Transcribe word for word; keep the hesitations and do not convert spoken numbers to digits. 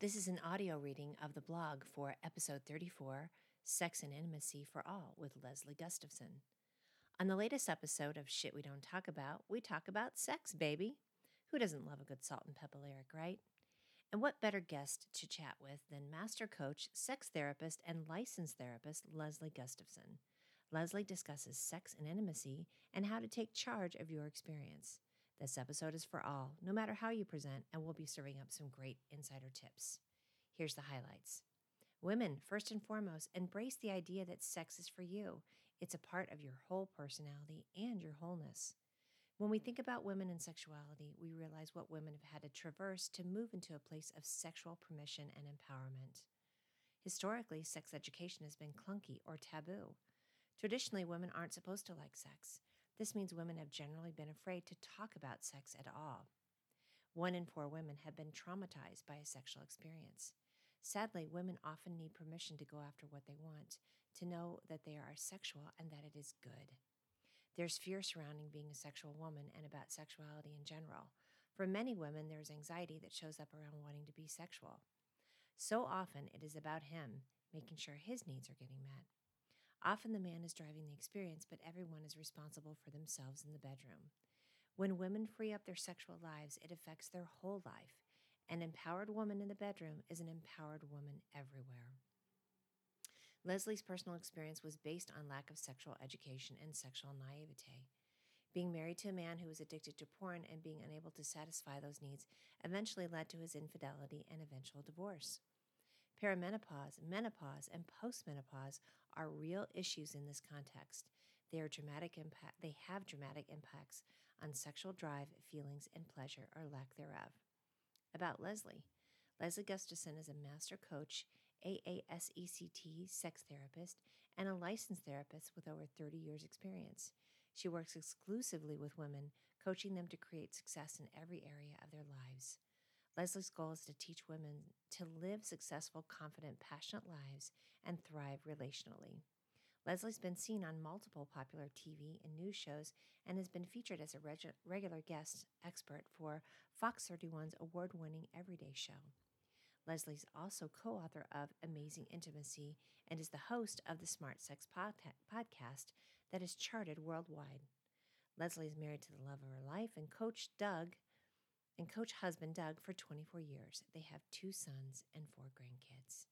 This is an audio reading of the blog for episode thirty-four, Sex and Intimacy for All with Leslie Gustafson. On the latest episode of Shit We Don't Talk About, we talk about sex, baby. Who doesn't love a good salt and pepper lyric, right? And what better guest to chat with than master coach, sex therapist, and licensed therapist Leslie Gustafson. Leslie discusses sex and intimacy and how to take charge of your experience. This episode is for all, no matter how you present, and we'll be serving up some great insider tips. Here's the highlights. Women, first and foremost, embrace the idea that sex is for you. It's a part of your whole personality and your wholeness. When we think about women and sexuality, we realize what women have had to traverse to move into a place of sexual permission and empowerment. Historically, sex education has been clunky or taboo. Traditionally, women aren't supposed to like sex. This means women have generally been afraid to talk about sex at all. One in four women have been traumatized by a sexual experience. Sadly, women often need permission to go after what they want, to know that they are sexual and that it is good. There's fear surrounding being a sexual woman and about sexuality in general. For many women, there's anxiety that shows up around wanting to be sexual. So often, it is about him, making sure his needs are getting met. Often the man is driving the experience, but everyone is responsible for themselves in the bedroom. When women free up their sexual lives, it affects their whole life. An empowered woman in the bedroom is an empowered woman everywhere. Leslie's personal experience was based on lack of sexual education and sexual naivete. Being married to a man who was addicted to porn and being unable to satisfy those needs eventually led to his infidelity and eventual divorce. Perimenopause, menopause, and postmenopause are real issues in this context. They are dramatic impact. They have dramatic impacts on sexual drive, feelings, and pleasure, or lack thereof. About Leslie. Leslie Gustafson is a master coach, A A S E C T sex therapist, and a licensed therapist with over thirty years' experience. She works exclusively with women, coaching them to create success in every area of their lives. Leslie's goal is to teach women to live successful, confident, passionate lives and thrive relationally. Leslie's been seen on multiple popular T V and news shows and has been featured as a reg- regular guest expert for Fox thirty-one's award-winning Everyday Show. Leslie's also co-author of Amazing Intimacy and is the host of the Smart Sex pod- podcast that is charted worldwide. Leslie is married to the love of her life and coach Doug and coach husband Doug for twenty-four years. They have two sons and four grandkids.